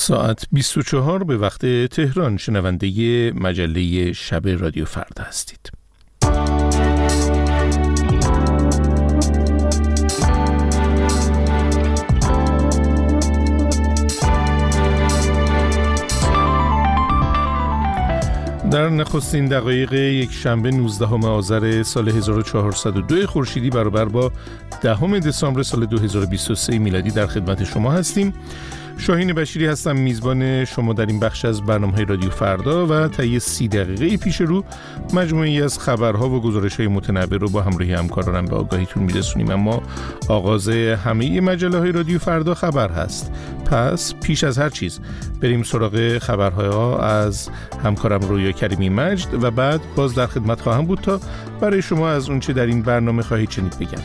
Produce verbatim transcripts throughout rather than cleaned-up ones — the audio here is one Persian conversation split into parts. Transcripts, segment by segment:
ساعت بیست و چهار به وقت تهران. شنونده مجله شب رادیو فردا هستید. در نخستین دقایق یک شنبه نوزدهم آذر سال هزار و چهارصد و دو خورشیدی برابر با دهم دسامبر سال دو هزار و بیست و سه میلادی در خدمت شما هستیم. شاهین بشیری هستم، میزبان شما در این بخش از برنامه رادیو فردا و طی سی دقیقه پیش رو مجموعی از خبرها و گزارش‌های متنوع رو با همراهی همکارانم به آگاهیتون میرسونیم. اما آغاز همه مجله‌های رادیو فردا خبر هست. پس پیش از هر چیز بریم سراغ خبرها از همکارم رویا کریمی مجد و بعد باز در خدمت خواهم بود تا برای شما از اون چه در این برنامه خواهید شنید بگم.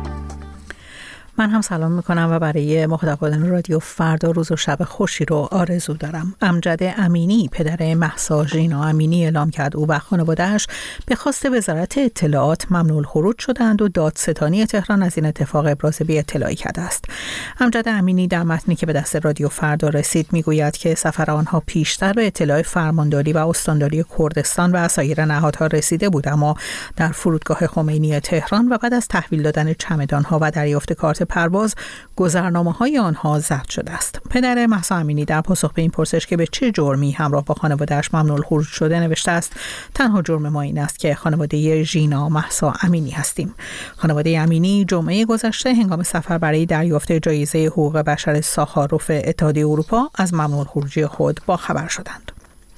من هم سلام میکنم و برای مخاطبان رادیو فردا روز و شب خوشی رو آرزو دارم. امجد امینی پدر مهسا ژینا امینی اعلام کرد او و خانواده‌اش به خواست وزارت اطلاعات ممنوع الخروج شدند و دادستانی تهران از این اتفاق ابراز بی اطلاعی کرده است. امجد امینی در متنی که به دست رادیو فردا رسید میگوید که سفر آنها پیشتر به اطلاع فرمانداری و استانداری کردستان و سایر نهادها رسیده بود، اما در فرودگاه خمینی تهران و بعد از تحویل دادن چمدان‌ها و دریافت کارت پرواز گذرنامه‌های آنها ضبط شده است. پدر مهسا امینی در پاسخ به این پرسش که به چه جرمی همراه با خانواده‌اش ممنوع الخروج شده نوشته است: تنها جرم ما این است که خانواده ژینا مهسا امینی هستیم. خانواده امینی جمعه گذشته هنگام سفر برای دریافت جایزه حقوق بشر ساخاروف اتحادیه اروپا از ممنوع الخروجی خود باخبر شدند.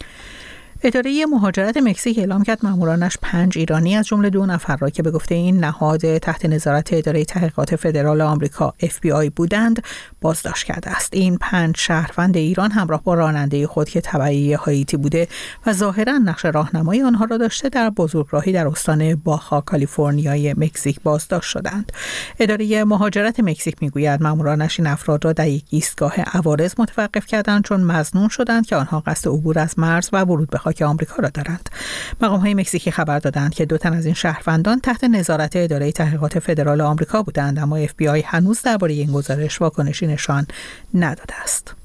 اداره مهاجرت مکزیک اعلام کرد مامورانش پنج ایرانی از جمله دو نفر را که به گفته این نهاد تحت نظارت اداره تحقیقات فدرال آمریکا اف بی آی بودند بازداشت کرده است. این پنج شهروند ایران همراه با راننده خود که تبعی هاییتی بوده و ظاهرا نقش راهنمایی آنها را داشته در بزرگراهی در استان باخا کالیفرنیای مکزیک بازداشت شدند. اداره مهاجرت مکزیک میگوید مامورانش این افراد را در یک ایستگاه عوارض متوقف کردند چون مظنون شدند که آنها قصد عبور از مرز و ورود به که آمریکا را دارند. مقام‌های مکزیکی خبر دادند که دو تن از این شهروندان تحت نظارت اداره تحقیقات فدرال آمریکا بودند، اما اف بی آی هنوز درباره این گزارش واکنشی نشان نداده است.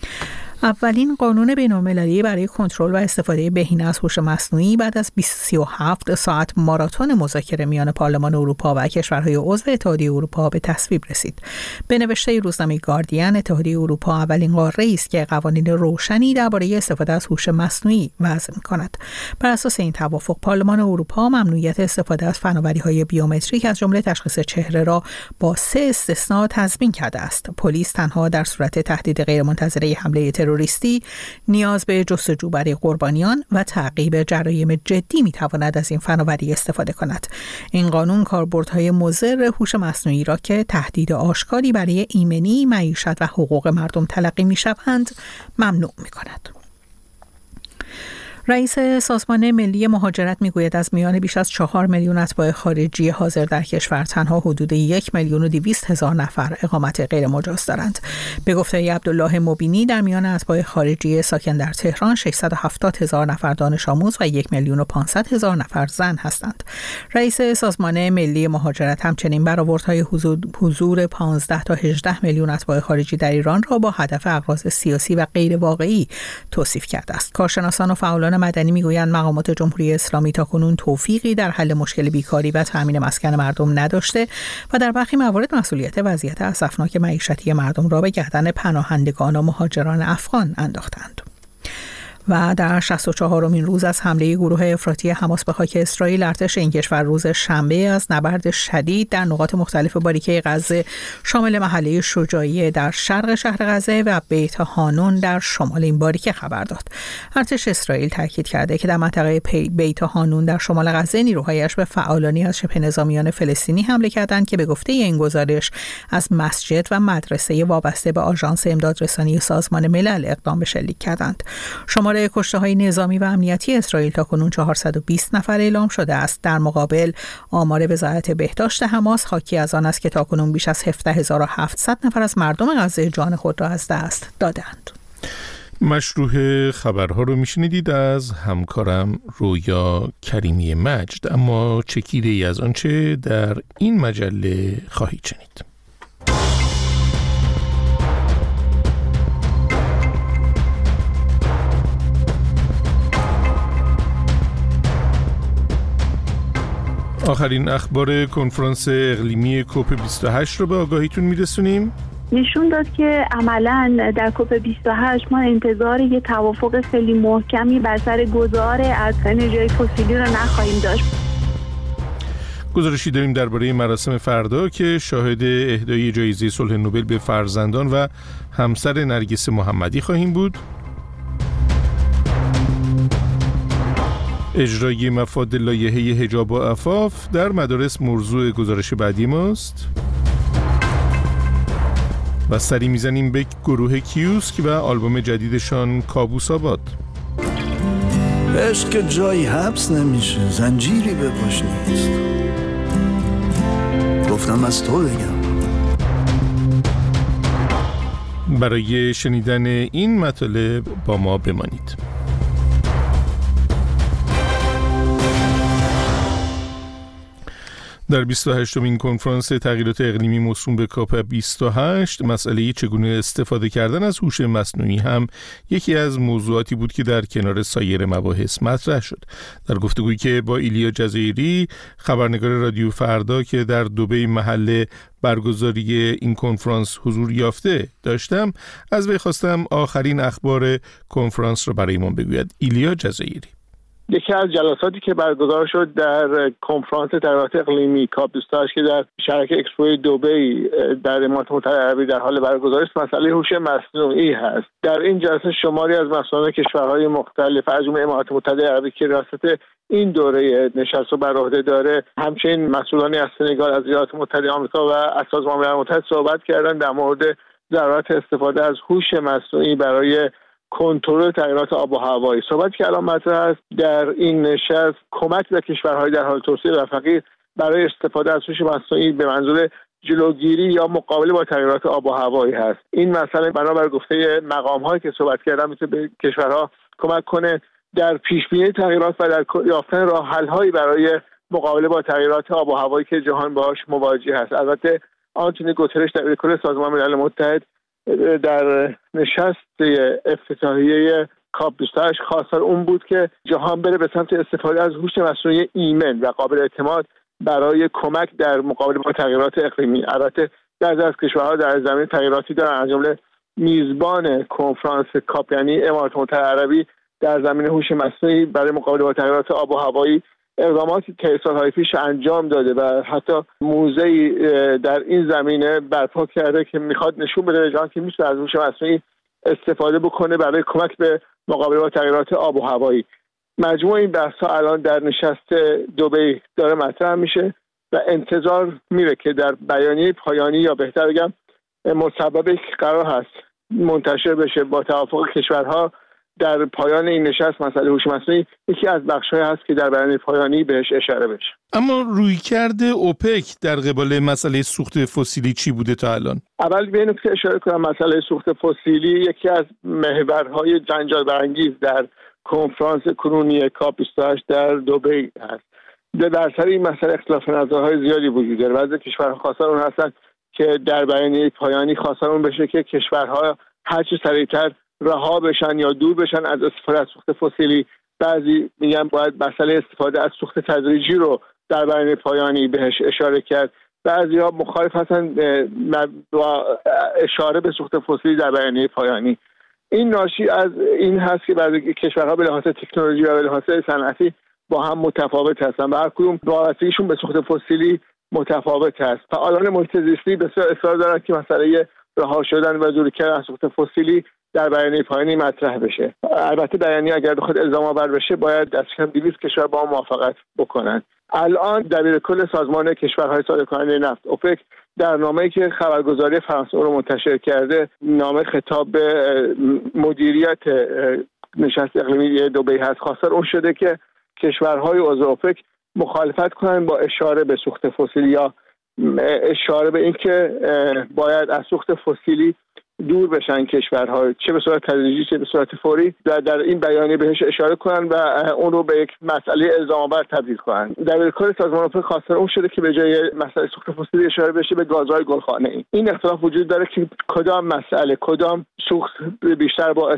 اولین قانون بین‌المللی برای کنترل و استفاده بهینه از هوش مصنوعی بعد از سی و هفت ساعت ماراتون مذاکره میان پارلمان اروپا و کشورهای عضو اتحادیه اروپا به تصویب رسید. به نوشته روزنامه گاردین، اتحادیه اروپا اولین قاره‌ای است که قوانین روشنی درباره استفاده از هوش مصنوعی وضع می‌کند. بر اساس این توافق، پارلمان اروپا ممنوعیت استفاده از فناوری‌های بیومتریک از جمله تشخیص چهره را با سه استثنا تضمین کرده است. پلیس تنها در صورت تهدید غیرمنتظره حمله تروریستی، نیاز به جستجو برای قربانیان و تعقیب جرایم جدی میتواند از این فناوری استفاده کند. این قانون کاربردهای مضر هوش مصنوعی را که تهدید آشکاری برای ایمنی، معیشت و حقوق مردم تلقی میشوند ممنوع میکند. رئیس سازمان ملی مهاجرت میگوید از میان بیش از چهار میلیون اتباع خارجی حاضر در کشور تنها حدود یک میلیون و دویست هزار نفر اقامت غیر مجاز دارند. به گفته عبدالله مبینی در میان اتباع خارجی ساکن در تهران ششصد و هفتاد هزار نفر دانش آموز و یک میلیون و پانصد هزار نفر زن هستند. رئیس سازمان ملی مهاجرت همچنین برآوردهای حضور حضور پانزده تا هجده میلیون اتباع خارجی در ایران را با هدف اغراض سیاسی و غیر واقعی توصیف کرده است. کارشناسان و فعالان مدنی میگویند مقامات جمهوری اسلامی تاکنون توفیقی در حل مشکل بیکاری و تامین مسکن مردم نداشته و در برخی موارد مسئولیت وضعیت اسفناک معیشتی مردم را به گردن پناهندگان و مهاجران افغان انداختند. و در شصت و چهارمین روز از حمله گروه افراطی حماس به خاک اسرائیل، ارتش این کشور روز شنبه از نبرد شدید در نقاط مختلف باریکه غزه شامل محله شجاعیه در شرق شهر غزه و بیت هانون در شمال این باریکه خبر داد. ارتش اسرائیل تاکید کرده که در منطقه بیت هانون در شمال غزه نیروهایش به فعالانی از شبه نظامیان فلسطینی حمله کردند که به گفته این گزارش از مسجد و مدرسه وابسته به آژانس امدادرسانی سازمان ملل اقدام به شلیک کردند. شماره کشته‌های نظامی و امنیتی اسرائیل تاکنون چهارصد و بیست نفر اعلام شده است. در مقابل آمار وزارت بهداشت حماس حاکی از آن است که تاکنون بیش از هفده هزار و هفتصد نفر از مردم غزه جان خود را از دست دادند. مشروح خبرها رو میشنیدید از همکارم رویا کریمی مجد، اما چکیده ای از آنچه در این مجله خواهید شنید. آخرین اخبار کنفرانس اقلیمی کوپ بیست و هشت رو به آگاهیتون میرسونیم. نشون داد که عملاً در کوپ بیست و هشت ما انتظار یه توافق خیلی محکمی بر سر گذار از انرژی فسیلی رو نخواهیم داشت. گزارشی داریم درباره مراسم فردا که شاهد اهدای جایزه صلح نوبل به فرزندان و همسر نرگس محمدی خواهیم بود. اجرای مفاد لایحه حجاب و عفاف در مدارس موضوع گزارش بعدی ماست. و سری میزنیم به گروه کیوسک و آلبوم جدیدشان کابوس آباد. عشق که جایی حبس نمیشه، زنجیری به پاش نیست. گفتم از تو بگم. برای شنیدن این مطالب با ما بمانید. در بیست و هشتمین کنفرانس تغییرات اقلیمی موسوم به کاپ بیست و هشت مسئله چگونه استفاده کردن از هوش مصنوعی هم یکی از موضوعاتی بود که در کنار سایر مباحث مطرح شد. در گفتگویی که با ایلیا جزایری خبرنگار رادیو فردا که در دبی محل برگزاری این کنفرانس حضور یافته داشتم، از وی خواستم آخرین اخبار کنفرانس را برایمان بگوید. ایلیا جزایری: یکی از جلساتی که برگزار شد در کنفرانس تغییرات اقلیمی کاپ بیست و هشت که در شرکت اکسپو دبی در امارات متحده عربی در حال برگزاری است، مسئله هوش مصنوعی هست. در این جلسه شماری از مسئولان کشورهای مختلف از جمله امارات متحده عربی که ریاست این دوره نشست رو بر عهده داره، همچنین مسئولانی از سنگال، از ایالات متحده آمریکا و از سازمان ملل متحد صحبت کردند در مورد ضرورت استفاده از هوش مصنوعی برای کنترل تغییرات آب و هوایی. صحبتی که الان مطرح است در این نشست کمک به کشورهای در حال توسعه و فقیر برای استفاده از هوش مصنوعی به منظور جلوگیری یا مقابله با تغییرات آب و هوایی هست. این مسئله بنابر گفته مقام‌هایی که صحبت کردن میتونه به کشورها کمک کنه در پیش‌بینی تغییرات و در یافتن راه‌حل‌هایی برای مقابله با تغییرات آب و هوایی که جهان باهاش مواجه است. البته آنتونی گوترش در کل سازمان ملل متحد در نشست افتتاحیه کاپ بیست و هشت خواستار اون بود که جهان بره به سمت استفاده از هوش مصنوعی ایمن و قابل اعتماد برای کمک در مقابله با تغییرات اقلیمی. البته بعضی از کشورها در زمین تغییراتی دارن، از جمله میزبان کنفرانس کاپ یعنی امارات متحده عربی در زمین هوش مصنوعی برای مقابله با تغییرات آب و هوایی اقداماتی که سالهای پیش انجام داده و حتی موزه‌ای در این زمینه برپا کرده که میخواد نشون بده به جهان که میشه از هوش مصنوعی استفاده بکنه برای کمک به مقابله با تغییرات آب و هوایی. مجموع این بحث‌ها الان در نشست دبی داره مطرح میشه و انتظار میره که در بیانیه پایانی یا بهتر بگم مصوبه که قرار هست منتشر بشه با توافق کشورها در پایان این نشست، مسئله هوش مصنوعی یکی از بخش‌های هست که در بیانیه پایانی بهش اشاره بشه. اما رویکرد اوپک در قبال مسئله سوخت فسیلی چی بوده تا الان؟ اول به این نکته اشاره کنم مسئله سوخت فسیلی یکی از محورهای جنجال برانگیز در کنفرانس کنونی کاپ بیست و هشت در دبی است. در سر این مسئله اختلاف نظرهای زیادی وجود داره. بعضی کشورها خواستار اون هستن که در بیانیه پایانی خواستار اون بشه که کشورها هر چه سریعتر رها بشن یا دور بشن از استفاده از سوخت فسیلی. بعضی میگن باید مسئله استفاده از سوخت تدریجی رو در بیانیه پایانی بهش اشاره کرد. بعضی‌ها مخالف هستن با اشاره به سوخت فسیلی در بیانیه پایانی. این ناشی از این هست که بعضی کشورها به لحاظ تکنولوژی و به لحاظ صنعتی با هم متفاوت هستن و هر کدوم وابستگیشون به سوخت فسیلی متفاوت هست. فعالان محیط زیستی بسیار اصرار دارن که مسئله رها شدن و دوری کردن از سوخت فسیلی در بیانیه پایانی مطرح بشه. البته بیانیه اگر بخواد الزام آور بشه باید دست کم دویست کشور با موافقت بکنن. الان دبیرکل سازمان کشورهای صادر کننده نفت اوپک در نامه‌ای که خبرگزاری فرانسه رو منتشر کرده، نامه خطاب به مدیریت نشست اقلیمی دبی هست، خواستار اون شده که کشورهای عضو اوپک مخالفت کنن با اشاره به سوخت فسیلی یا اشاره به اینکه باید از سوخت فسیلی دور بشن کشورها، چه به صورت تدریجی چه به صورت فوری، و در این بیانیه بهش اشاره کنن و اون رو به یک مسئله الزام آور تبدیل کنن. در کل سازمان اوپک خواستار اون شده که به جای مسئله سوخت فسیلی اشاره بشه به گازهای گلخانه‌ای. این اختلاف وجود داره که کدام مسئله، کدام سوخت بیشتر باعث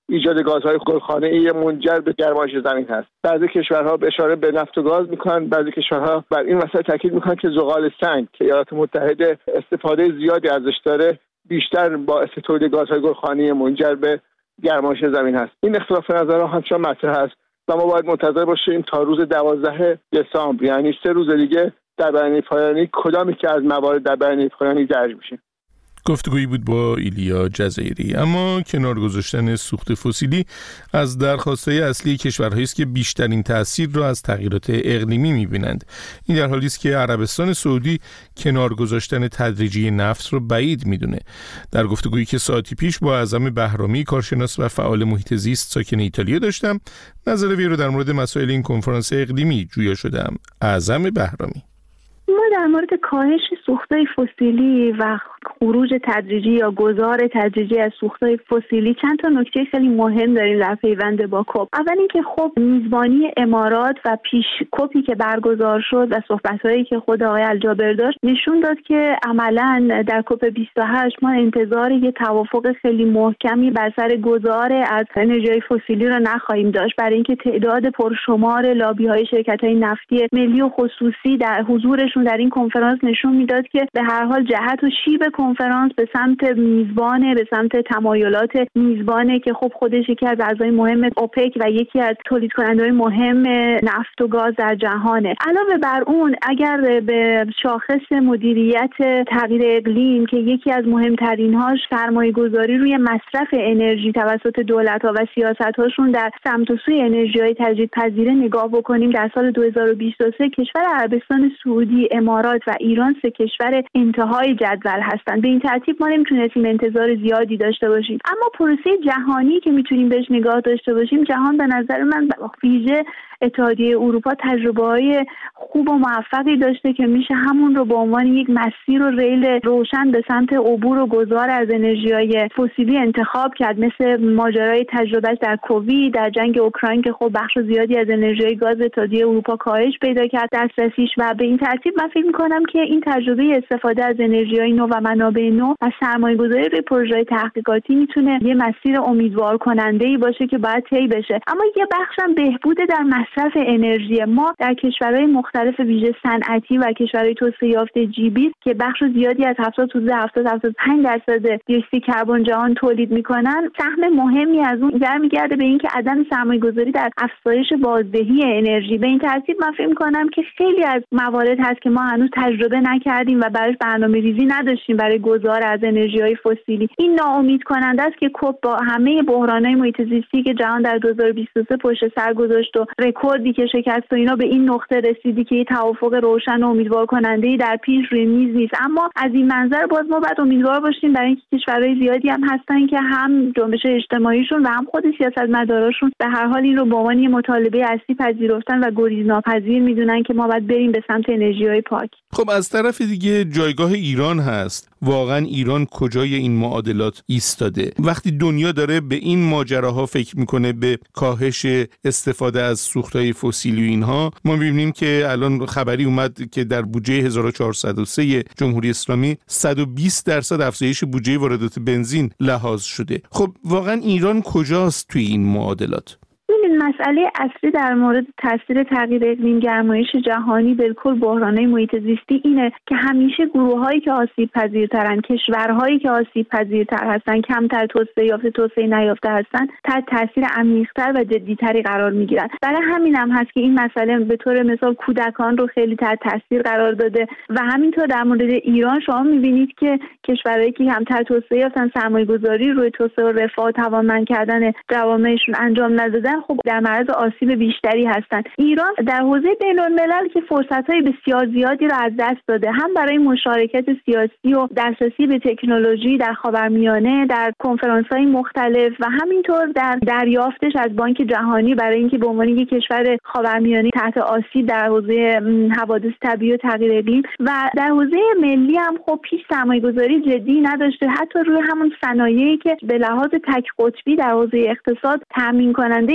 ایجاد گازهای گلخانه‌ای منجر به گرمایش زمین هست. بعضی کشورها به اشاره به نفت و گاز میکنن، بعضی کشورها بر این مسئله تاکید میکنن که زغال سنگ که ایالات متحده استفاده زیادی ازش داره بیشتر باعث تولید گازهای گلخانه‌ای منجر به گرمایش زمین هست. این اختلاف نظرها همچنان مطرح است و ما باید منتظر باشیم تا روز دوازده دسامبر، یعنی سه روز دیگه، در بیانیه پایانی کدامی که از موارد در بیانیه پایانی درج میشه. گفتگویی بود با ایلیا جزایری. اما کنار گذاشتن سوخت فسیلی از درخواست‌های اصلی کشورهایی است که بیشترین تأثیر را از تغییرات اقلیمی می‌بینند. این در حالی است که عربستان سعودی کنار گذاشتن تدریجی نفت را بعید می‌دونه. در گفتگویی که ساعتی پیش با اعظم بهرامی، کارشناس و فعال محیط زیست ساکن ایتالیا داشتم، نظر وی را در مورد مسائل این کنفرانس اقلیمی جویا شدم. اعظم بهرامی: ما در مورد کاهش سوخت‌های فسیلی و خروج تدریجی یا گذار تدریجی از سوخت‌های فسیلی چند تا نکته خیلی مهم داریم در پیوند با کپ. اول اینکه خب میزبانی امارات و پیش کپی که برگزار شد و صحبت‌هایی که خود آقای الجابر داشت نشون داد که عملاً در کپ بیست و هشت ما انتظار یه توافق خیلی محکمی بر سر گذار از انرژی فسیلی رو نخواهیم داشت، برای اینکه تعداد پرشمار لابی‌های شرکت‌های نفتی ملی و خصوصی در حضورشون در این کنفرانس نشون میداد که به هر حال جهت و شیب کنفرانس به سمت میزبانه، به سمت تمایلات میزبانه که خب خودش یکی از اعضای مهم اوپک و یکی از تولید کننده‌های مهم نفت و گاز در جهانه. علاوه بر اون اگر به شاخص مدیریت تغییر اقلیم که یکی از مهمترین‌هاش سرمایه‌گذاری روی مصرف انرژی توسط دولت‌ها و سیاست‌هاشون در سمت و سوی انرژی‌های تجدیدپذیر نگاه بکنیم، در سال دو هزار و بیست و سه کشور عربستان سعودی، امارات و ایران سه کشور انتهای جدول هستند. به این ترتیب ما نمیتونستیم انتظار زیادی داشته باشیم. اما پروسه جهانی که میتونیم بهش نگاه داشته باشیم، جهان به نظر من ویژه اتحادیه اروپا تجربه‌های خوب و موفقی داشته که میشه همون رو به عنوان یک مسیر و ریل روشن به سمت عبور و گذار از انرژی‌های فسیلی انتخاب کرد، مثل ماجرای تجربهش در کووید، در جنگ اوکراین که خب بخش زیادی از انرژی گاز اتحادیه اروپا کاهش پیدا کرد دسترسیش. و به این ترتیب من فکر می‌کنم که این تجربه استفاده از انرژی‌های نو و منابع نو و سرمایه‌گذاری روی پروژه‌های تحقیقاتی میتونه یه مسیر امیدوار کننده‌ای باشه که باید طی بشه. اما یه بخشم بهبود در مصرف انرژی. ما در کشورهای مختلف ویژه صنعتی و کشورهای توسعه یافته جی بیست که بخش زیادی از هفتاد تا هفتاد تا هفتاد و پنج درصد دیوکسید کربن جهان تولید میکنن، سهم مهمی از اون برمیگرده به اینکه عدم سرمایه‌گذاری در افزایش بازدهی انرژی. به این ترتیب من فکر می‌کنم که خیلی از موارد هست که ما هنوز تجربه نکردیم و براش برنامه‌ریزی نداشتیم برای گذار از انرژی‌های فسیلی. این ناامید کننده است که کپ با همه بحران‌های محیط زیستی که جهان در دو هزار و بیست و سه پشت سر گذاشت و رکوردی که شکست و اینا، به این نقطه رسیدی که یه توافق روشن و امیدوار کننده‌ای در پیش روی میز نیست. اما از این منظر باز ما باید امیدوار باشیم برای اینکه کشورهای زیادی هم هستن که هم جنبش اجتماعیشون و هم خود سیاستمداراشون به هر حال این رو به عنوان یه مطالبه اصلی پذیرفتن و گریزناپذیر میدونن که ما باید بریم به سمت انرژی‌های پاک. خب از طرف دیگه جایگاه ایران هست. واقعا ایران کجای این معادلات ایستاده؟ وقتی دنیا داره به این ماجراها فکر میکنه، به کاهش استفاده از سوختهای فسیلی و اینها، ما میبینیم که الان خبری اومد که در بودجه هزار و چهارصد و سه جمهوری اسلامی صد و بیست درصد افزایش بودجه واردات بنزین لحاظ شده. خب واقعا ایران کجاست توی این معادلات؟ این مسئله اصلی در مورد تاثیر تغییر اقلیم، گرمایش جهانی، بالکل بحران‌های محیط زیستی اینه که همیشه گروه‌هایی که آسیب پذیرترن، کشورهایی که آسیب پذیرتر هستن، کمتر توسعه یافته، توسعه نیافته هستن، تحت تاثیر عمیق‌تر و جدی‌تری قرار می‌گیرن. برای همین هم هست که این مسئله به طور مثال کودکان رو خیلی تحت تاثیر قرار داده و همینطور در مورد ایران شما می‌بینید که کشورهایی که کمتر توسعه یافتن، سرمایه‌گذاری روی توسعه و رفاه، توانمند کردن جوامعشون انجام ندادن، خب در معرض آسیب بیشتری هستند. ایران در حوزه بین‌الملل که فرصت‌های بسیار زیادی را از دست داده، هم برای مشارکت سیاسی و دسترسی به تکنولوژی در خاورمیانه، در کنفرانس‌های مختلف و همینطور در دریافتش از بانک جهانی برای اینکه به عنوان یک کشور خاورمیانه تحت آسیب در حوزه حوادث طبیعی و تغییر اقلیم و در حوزه ملی هم خب پیش سرمایه‌گذاری جدی نداشته، حتی روی همون صنایعی که به لحاظ تک قطبی در حوزه اقتصاد تامین کننده سرمایه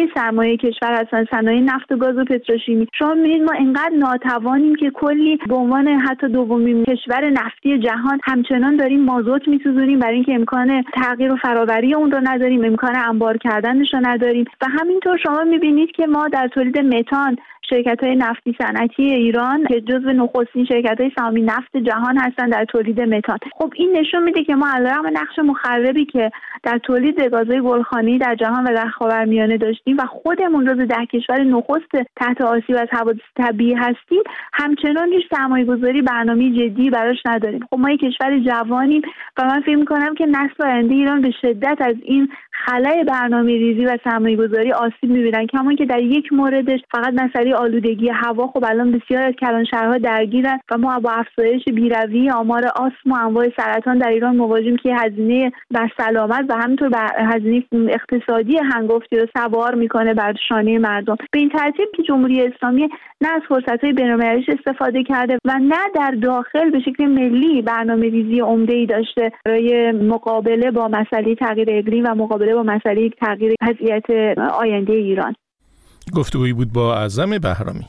صنایع کشور هستن، صنایع نفت و گاز و پتروشیمی. شما می‌بینید ما اینقدر ناتوانیم که کلی به عنوان حتی دومین کشور نفتی جهان همچنان داریم مازوت می‌سوزونیم برای اینکه امکان تغییر و فرآوری اون رو نداریم، امکان انبار کردنش رو نداریم. و همینطور شما می‌بینید که ما در تولید متان شرکت‌های نفتی صنعتی ایران که جزو نخستین شرکت‌های سهامی نفت جهان هستند در تولید متان. خب این نشون میده که ما علیرغم نقش مخربی که در تولید گازهای گلخانه‌ای در جهان و در خاورمیانه داشتیم و خودمون جزو ده کشور نخست تحت آسیب از حوادث طبیعی هستیم، همچنان هیچ سرمایه‌گذاری برنامه‌ای جدی براش نداریم. خب ما یک کشور جوانیم و من فکر می‌کنم که نسل آینده ایران به شدت از این خلأ برنامه‌ریزی و سرمایه‌گذاری آسیب می‌بینن، کما که در یک موردش فقط مسئله آلودگی هوا. خب الان بسیار از کلانشهرها درگیرن و ما با افزایش بیروی آمار آسم و انواع سرطان در ایران مواجهیم که هزینه بر سلامت و همینطور بر هزینه اقتصادی هنگفتی رو سوار میکنه بر شانه مردم. به این ترتیب که جمهوری اسلامی نه از فرصت‌های بین‌المللیش استفاده کرده و نه در داخل به شکل ملی برنامه‌ریزی عمده‌ای داشته برای مقابله با مسئله تغییر اقلیم و مقابله با مسئله تغییر وضعیت آینده ایران. گفتگویی بود با اعظم بهرامی.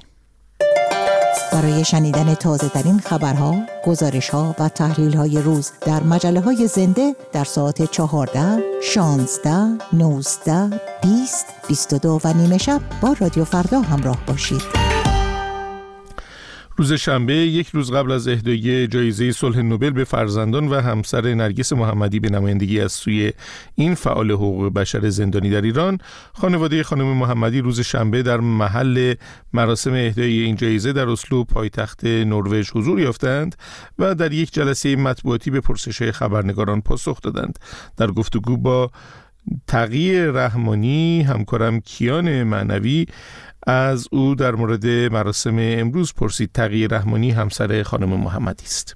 برای شنیدن تازه‌ترین خبرها، گزارش‌ها و تحلیل‌های روز در مجله‌های زنده در ساعت چهارده، شانزده، نوزده، بیست، بیست و دو و نیمه شب با رادیو فردا همراه باشید. روز شنبه یک روز قبل از اهدای جایزه صلح نوبل به فرزندان و همسر نرگس محمدی به نمایندگی از سوی این فعال حقوق بشر زندانی در ایران، خانواده خانم محمدی روز شنبه در محل مراسم اهدای این جایزه در اسلو پایتخت نروژ حضور یافتند و در یک جلسه مطبوعاتی به پرسش‌های خبرنگاران پاسخ دادند. در گفتگو با تقی رحمانی همکارم کیان معنوی از او در مورد مراسم امروز پرسید. تقی رحمانی همسر خانم محمدی است.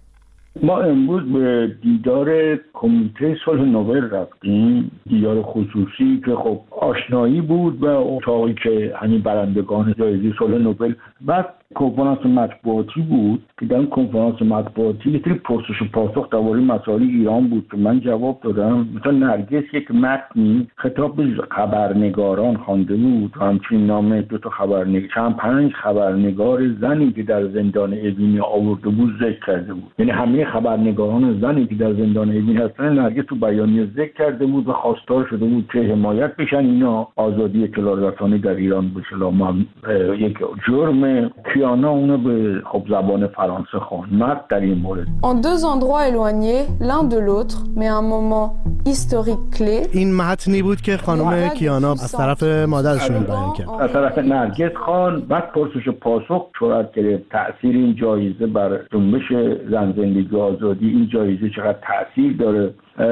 ما امروز به دیدار کمیته صلح نوبل رفتیم، دیدار خصوصی که خب آشنایی بود و اتاقی که همین برندگان جایزه صلح نوبل. بعد کنفرانس مطبوعاتی بود که در اون کنفرانس مطبوعاتی یه سری پرسش و پاسخ درباره مسائل ایران بود که من جواب دادم. مثلا نرگس یک متنی خطاب به خبرنگاران خوانده بود و همچنین نام دو تا خبرنگار، چند پنج خبرنگار زنی که در زندان اوین آورده بود ذکر کرده بود. یعنی همه خبرنگاران زنی که در زندان اوین هستن نرگس تو بیانیه ذکر کرده بود و خواستار شده بود که حمایت بشن اینا آزادی اطلاع رسانی در ایران بشه. ما یک جرم کیانا اونو به خب زبان فرانسه خواند در این مورد. En deux endroits éloignés l'un de l'autre mais un moment historique clé. این متنی بود که خانم کیانا از طرف مادرشون بیان کرد. از طرف نرگس خان. بعد پرسش و پاسخ صورت گرفت. تأثیر این جایزه بر جنبش زن زندگی آزادی، این جایزه چقدر تأثیر داره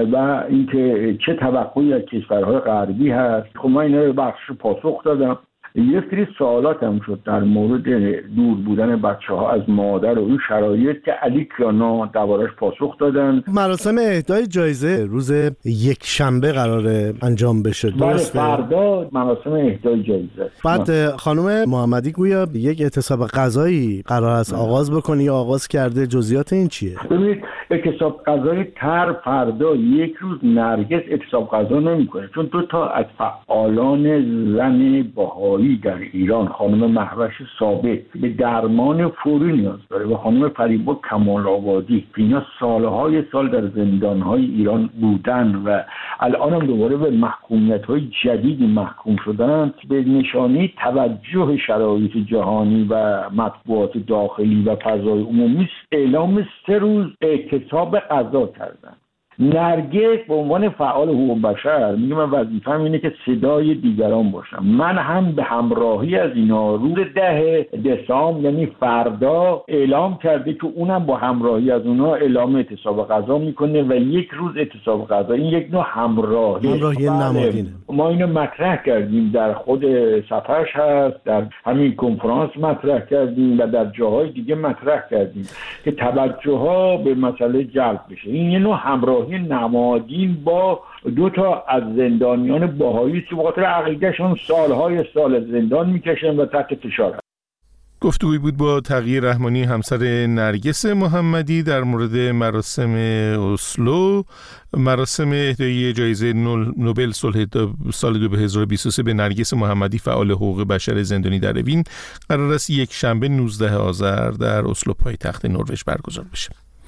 و اینکه چه توقعی از کشورهای غربی هست. خب من اینا رو بخش پاسخ دادم. یه سری سوالات هم شد در مورد دور بودن بچه ها از مادر و این شرایط که علی کیانا دربارش پاسخ دادن. مراسم اهدای جایزه روز یک شنبه قراره انجام بشه، درسته؟ بله، فردا مراسم اهدای جایزه. بعد خانم محمدی گویا یک اعتصاب غذایی قرار است آغاز بکنه یا آغاز کرده، جزئیات این چیه؟ ببینید اعتصاب غذایی تر فردا یک روز نرگس اعتصاب غذا نمیکنه، چون دو تا از فعالان زن بهایی در ایران، خانم مهوش ثابت به درمان فوری نیاز داره و خانم فریبا کمال آبادی، اینا سالهای سال در زندانهای ایران بودن و الان هم دوباره به محکومیت‌های جدیدی محکوم شدن، به نشانی توجه شرایط جهانی و مطبوعات داخلی و فضای عمومی اعلام سه روز اعتصاب غذا کردن. نرگس به عنوان فعال حقوق بشر میگه من وظیفه‌م اینه که صدای دیگران باشم. من هم به همراهی از اینا روز ده دسامبر یعنی فردا اعلام کرده که اونم با همراهی از اونا اعلام اعتصاب غذا میکنه و یک روز اعتصاب غذا. این یک نوع همراهی همراهی نمادینه. ما اینو مطرح کردیم، در خود صفحش هست، در همین کنفرانس مطرح کردیم و در جاهای دیگه مطرح کردیم که توجه ها به مسئله جلب بشه. این یه نوع همراهی نمادین با دو تا از زندانیان بهایی که به خاطر عقیدهشون سالهای سال زندان میکشن و تحت فشار. گفتگویی بود با تقی رحمانی همسر نرگس محمدی در مورد مراسم اسلو، مراسم اهدای جایزه نوبل صلح سال دو هزار و بیست و سه به نرگس محمدی فعال حقوق بشر زندانی در اوین قرار است یک شنبه نوزدهم آذر در اسلو پایتخت نروژ برگزار بشه.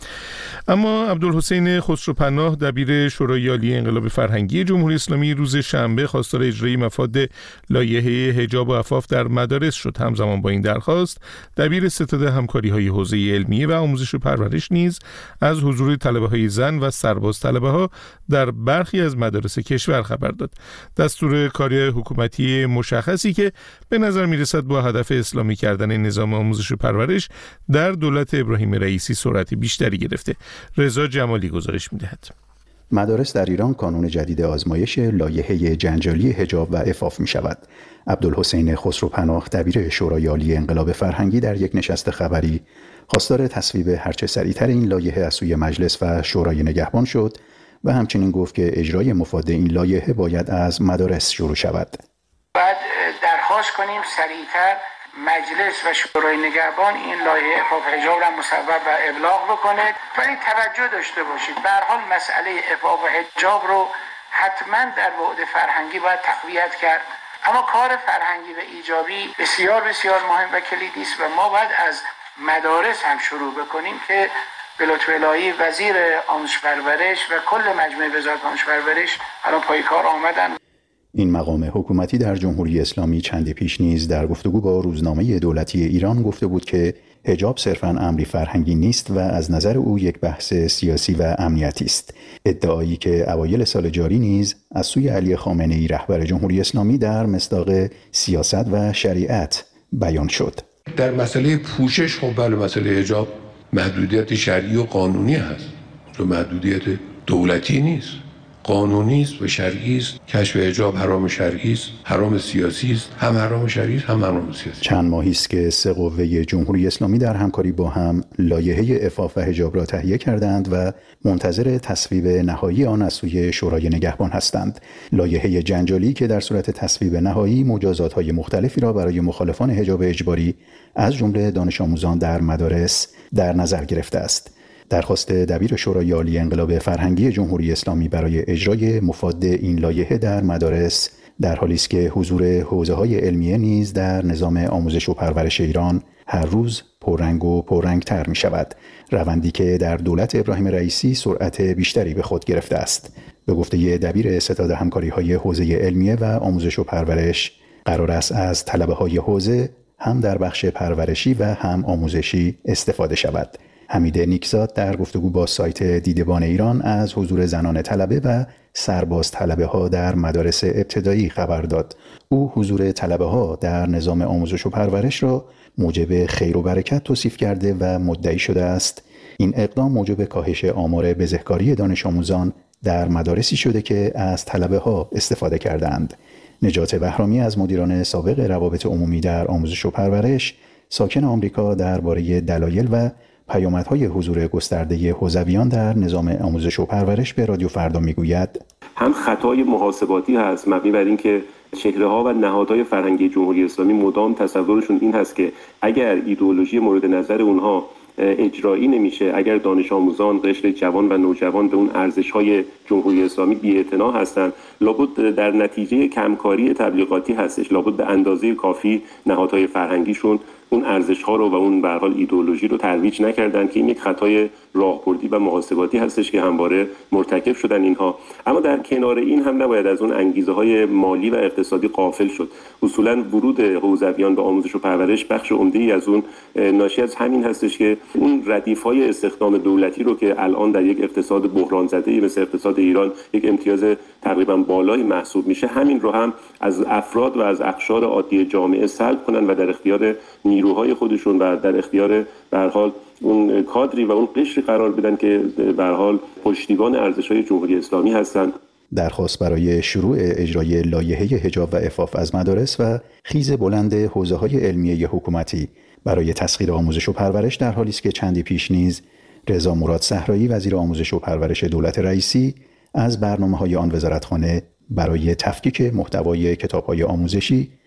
اما عبدالحسین خسروپناه دبیر شورای عالی انقلاب فرهنگی جمهوری اسلامی روز شنبه خواستار اجرای مفاد لایحه حجاب و عفاف در مدارس شد. همزمان با این درخواست دبیر ستاد همکاری‌های حوزه علمیه و آموزش و پرورش نیز از حضور طلبه‌های زن و سرباز طلبه‌ها در برخی از مدارس کشور خبر داد. دستور کاری حکومتی مشخصی که به نظر می‌رسد با هدف اسلامی کردن نظام آموزش و پرورش در دولت ابراهیم رئیسی سرعت بیشتری گرفته. رضا جمالی گزارش می‌دهد. مدارس در ایران کانون جدید آزمایش لایحه جنجالی حجاب و عفاف می‌شود. عبدالحسین خسروپناه دبیر شورای عالی انقلاب فرهنگی در یک نشست خبری خواستار تصویب هرچه سریعتر این لایحه از سوی مجلس و شورای نگهبان شد و همچنین گفت که اجرای مفاد این لایحه باید از مدارس شروع شود. باید درخواست کنیم سریعتر مجلس و شورای نگهبان این لایحه عفاف حجاب را مصوب و ابلاغ بکنه، ولی توجه داشته باشید به هر حال مسئله عفاف حجاب رو حتما در بعد فرهنگی باید تقویت کرد، اما کار فرهنگی و ایجابی بسیار بسیار مهم و کلیدی است و ما باید از مدارس هم شروع بکنیم که به لطف الهی وزیر آموزش پرورش و کل مجموعه وزارت آموزش پرورش الان پای کار آمدن. این مقام حکومتی در جمهوری اسلامی چندی پیش نیز در گفتگو با روزنامه دولتی ایران گفته بود که حجاب صرفاً امری فرهنگی نیست و از نظر او یک بحث سیاسی و امنیتی است. ادعایی که اوایل سال جاری نیز از سوی علی خامنه‌ای رهبر جمهوری اسلامی در مصداق سیاست و شریعت بیان شد. در مسئله پوشش خب بله مسئله حجاب محدودیت شرعی و قانونی هست، تو محدودیت دولتی نیست، قانونی است و شرعی است. کشف حجاب حرام شرعی است، حرام سیاسی است، هم حرام شرعی است هم حرام سیاسی. چند ماهی است که سه قوه جمهوری اسلامی در همکاری با هم لایحه عفاف و حجاب را تهیه کردند و منتظر تصویب نهایی آن از سوی شورای نگهبان هستند. لایحه جنجالی که در صورت تصویب نهایی مجازات‌های مختلفی را برای مخالفان حجاب اجباری از جمله دانش آموزان در مدارس در نظر گرفته است. درخواست دبیر شورای عالی انقلاب فرهنگی جمهوری اسلامی برای اجرای مفاد این لایحه در مدارس در حالی است که حضور حوزه‌های علمیه نیز در نظام آموزش و پرورش ایران هر روز پررنگ و پررنگ‌تر می‌شود، روندی که در دولت ابراهیم رئیسی سرعت بیشتری به خود گرفته است. به گفته دبیر ستاد همکاری‌های حوزه علمیه و آموزش و پرورش، قرار است از طلبه‌های حوزه هم در بخش پرورشی و هم آموزشی استفاده شود. حمید نیکزاد در گفتگو با سایت دیدبان ایران از حضور زنان طلبه و سرباز طلبه ها در مدارس ابتدایی خبر داد. او حضور طلبه ها در نظام آموزش و پرورش را موجب خیر و برکت توصیف کرده و مدعی شده است این اقدام موجب کاهش آمار بزهکاری دانش آموزان در مدارسی شده که از طلبه ها استفاده کردند. نجات بهرامی از مدیران سابق روابط عمومی در آموزش و پرورش ساکن آمریکا درباره دلایل و پیامدهای حضور گسترده حوزویان در نظام آموزش و پرورش به رادیو فردا میگوید: هم خطای محاسباتی هست مبنی بر اینکه چهره‌ها و نهادهای فرهنگی جمهوری اسلامی مدام تصورشون این هست که اگر ایدئولوژی مورد نظر اونها اجرایی نمیشه، اگر دانش آموزان قشر جوان و نوجوان به اون ارزش‌های جمهوری اسلامی بی‌اعتنا هستند، لابد در نتیجه کمکاری تبلیغاتی هستش، لابد به اندازه کافی نهادهای فرهنگیشون اون ارزش‌ها رو و اون به هر حال ایدئولوژی رو ترویج نکردن که این یک خطای راهبردی و محاسباتی هستش که همواره مرتکب شدن اینها. اما در کنار این هم نباید از اون انگیزه‌های مالی و اقتصادی غافل شد. اصولاً ورود حوزویان به آموزش و پرورش بخش عمده‌ای از اون ناشی از همین هستش که اون ردیف‌های استخدام دولتی رو که الان در یک اقتصاد بحران زده مثل اقتصاد ایران یک امتیاز تقریباً بالایی محسوب میشه، همین رو هم از افراد و از اقشار عادی جامعه سلب کنن و در اختیار نیروهای خودشون و در اختیار به هر حال اون کادری و اون قشری قرار بدن که به هر حال پشتیبان ارزش‌های جمهوری اسلامی هستند. درخواست برای شروع اجرای لایحه حجاب و عفاف از مدارس و خیز بلند حوزه‌های علمیه حکومتی برای تسخیر آموزش و پرورش در حالی است که چندی پیش نیز رضا مراد صحرایی وزیر آموزش و پرورش دولت رئیسی از برنامه‌های آن وزارتخانه برای تفکیک محتوای کتاب‌های آموزشی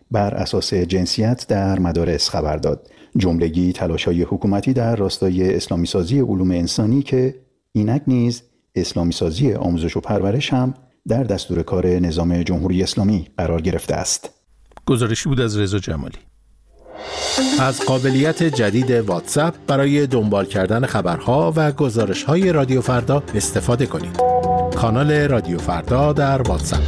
بر اساس جنسیت در مدارس خبر داد. جملگی تلاش‌های حکومتی در راستای اسلامی سازی علوم انسانی که اینک نیز اسلامی سازی آموزش و پرورش هم در دستور کار نظام جمهوری اسلامی قرار گرفته است. گزارشی بود از رضا جمالی. از قابلیت جدید واتساپ برای دنبال کردن خبرها و گزارش‌های رادیو فردا استفاده کنید. کانال رادیو فردا در واتساپ.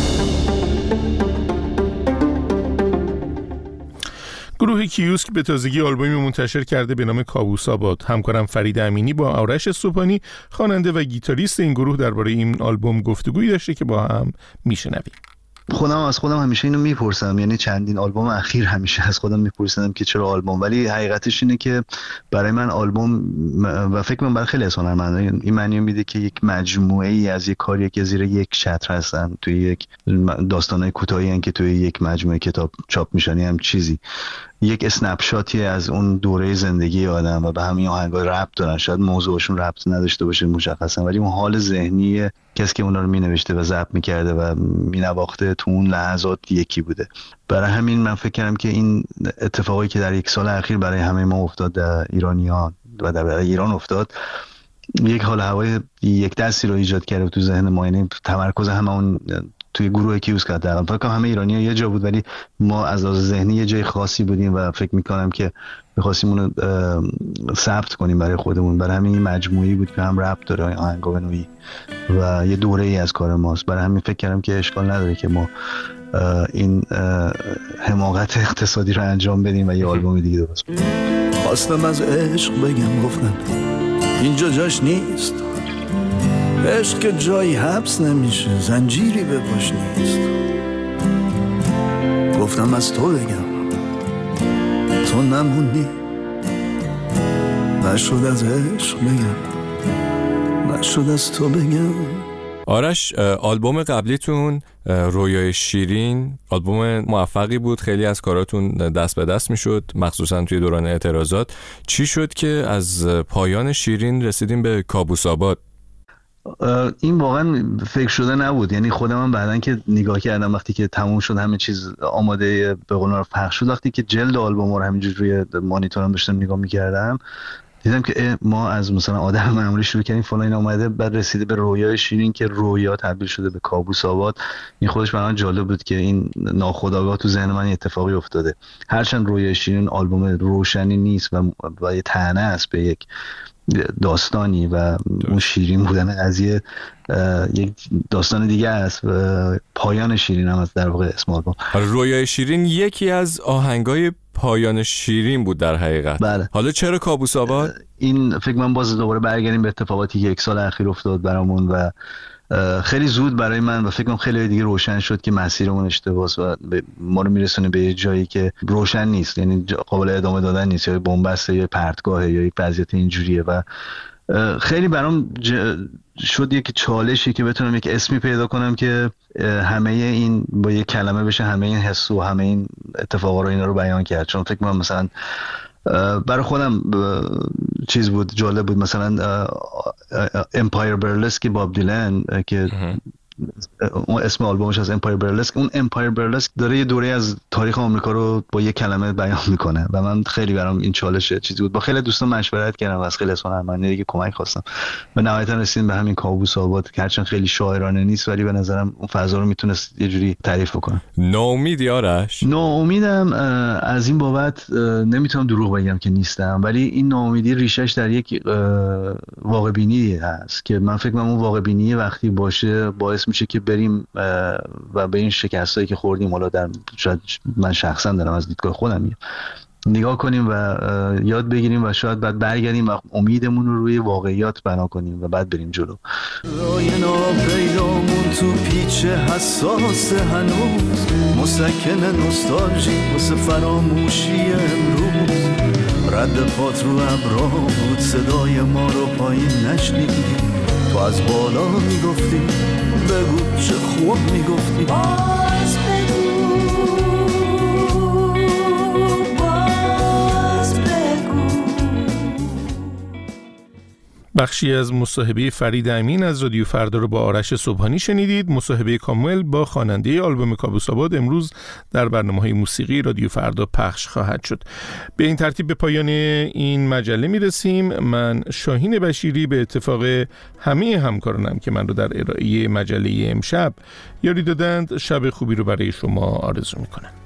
گروه کیوسک به تازگی آلبومی منتشر کرده به نام کابوس آباد. همکارم فرید امینی با آرش صبحانی خواننده و گیتاریست این گروه درباره این آلبوم گفتگویی داشته که با هم میشنویم. خودم از خودم همیشه اینو میپرسم، یعنی چندین آلبوم اخیر همیشه از خودم میپرسیدم که چرا آلبوم، ولی حقیقتش اینه که برای من آلبوم و فکر کنم برای خیلی از هنرمندان این معنی میده که یک مجموعه ای از یک کاری که زیر یک چتر هستن، توی یک داستانای کوتاهی ان که توی یک مجموعه کتاب چاپ میشن، هم چیزی یک اسنپ شاتی از اون دوره زندگی آدم و به همین آهنگا ربط دارن. شاید موضوعشون ربط نداشته باشه مشخصا، ولی اون حال ذهنی کسی که اونا رو مینوشته و ضبط میکرده و مینواخته تو اون لحظات یکی بوده. برای همین من فکر کردم که این اتفاقی که در یک سال اخیر برای همه ما افتاد، در ایرانیان و در ایران افتاد، یک حال هوای یک دستی رو ایجاد کرده تو ذهن ما. یعنی تمرکز همه اون توی گروه کیوسک کردن، فکر کنم همه ایرانی‌ها یه جا بود ولی ما از لحاظ ذهنی یه جای خاصی بودیم و فکر می‌کنم که می‌خواستیم اون رو ثبت کنیم برای خودمون. برای همین این مجموعی بود که هم رپ داره آهنگا به نوعی و یه دوره‌ای از کار ماست. برای همین فکر کردم که اشکال نداره که ما این حماقت اقتصادی رو انجام بدیم و یه آلبوم دیگه درست کنیم. خواستم از عشق بگم، گفتن اینجا جاش نیست. عشق که جایی حبس نمیشه، زنجیری به پاش نیست. گفتم از تو بگم، تو نموندی. نشد از عشق بگم، نشد از تو بگم. آرش، آلبوم قبلیتون رویای شیرین آلبوم موفقی بود، خیلی از کاراتون دست به دست میشد مخصوصا توی دوران اعتراضات. چی شد که از پایان شیرین رسیدیم به کابوس آباد؟ این واقعا فکر شده نبود. یعنی خودم هم بعدن که نگاه کردم وقتی که تموم شد همه چیز آماده به قول معروف پخش شد، وقتی که جلد آلبوم رو همینجوری روی مانیتورم داشتم نگاه می‌کردم دیدم که ما از مثلا آدم معمولی شروع کردیم فلان این اومده، بعد رسیده به رویای شیرین که رویا تبدیل شده به کابوس آباد. این خودش برام جالب بود که این ناخودآگاه تو ذهن من اتفاقی افتاده. هرچند رویای شیرین آلبوم روشنی نیست و و یه طعنه است به یک داستانی و اون شیرین بودن قضیه یک داستان دیگه است و پایان شیرین هم از در واقع اسم آلبوم. رویای شیرین یکی از آهنگای پایان شیرین بود در حقیقت. بله. حالا چرا کابوس آباد؟ این فکر من باز دوباره برگردیم به اتفاقاتی که یک سال اخیر افتاد برامون و خیلی زود برای من و فکر کنم خیلی دیگه روشن شد که مسیرمون اشتباهه و ما رو میرسونه به یه جایی که روشن نیست، یعنی قابل ادامه دادن نیست، یا بن‌بسته یا پرتگاهه یا یک وضعیت اینجوریه و خیلی برام ج... شد یک چالشی که بتونم یک اسمی پیدا کنم که همه این با یک کلمه بشه همه این حس و همه این اتفاقا رو اینا رو بیان کرد. چون فکر کنم مثلا برای خودم چیز بود، جالب بود، مثلا امپایر برلسک باب دیلن که اون اسم آلبومش از امپایر برلسک، اون امپایر برلسک داره یه دوره از تاریخ آمریکا رو با یه کلمه بیان میکنه و من خیلی برام این چالش چیزی بود. با خیلی دوستان مشورت کردم و از خیلی هنرمندان دیگه کمک خواستم و نهایتا رسیدیم به همین کابوس آباد که هرچند خیلی شاعرانه نیست ولی به نظرم اون فضا رو میتونست یه جوری تعریف بکنه. ناامیدی آرش؟ ناامیدم از این بابت نمیتونم دروغ بگم که نیستم، ولی این ناامیدی ریشش در یک واقع بینی هست که من فکر کنم اون واقع بینی وقتی باشه باعث میشه که بریم و به این شکستایی که خوردیم، حالا در شاید من شخصا دارم از دیدگاه خودم میگم، نگاه کنیم و یاد بگیریم و شاید بعد برگردیم و امیدمون رو روی واقعیات بنا کنیم و بعد بریم جلو. رای ناپیدامون تو پیچ حساس هنوز، مسکن نوستالژی واسه فراموشی امروز، رد پات رو ابرا بود صدای ما رو پایین نشنیدی، تو از بالا میگفتی بگو چه خوب میگفتی، باز بگو باز بگو. بخشی از مصاحبه فرید امین از رادیو فردا رو با آرش صبحانی شنیدید. مصاحبه کامل با خواننده آلبوم کابوس آباد امروز در برنامه‌های موسیقی رادیو فردا پخش خواهد شد. به این ترتیب به پایان این مجله میرسیم. من شاهین بشیری به اتفاق همه همکارانم که من رو در ارائه مجله امشب یاری دادند، شب خوبی رو برای شما آرزو میکنم.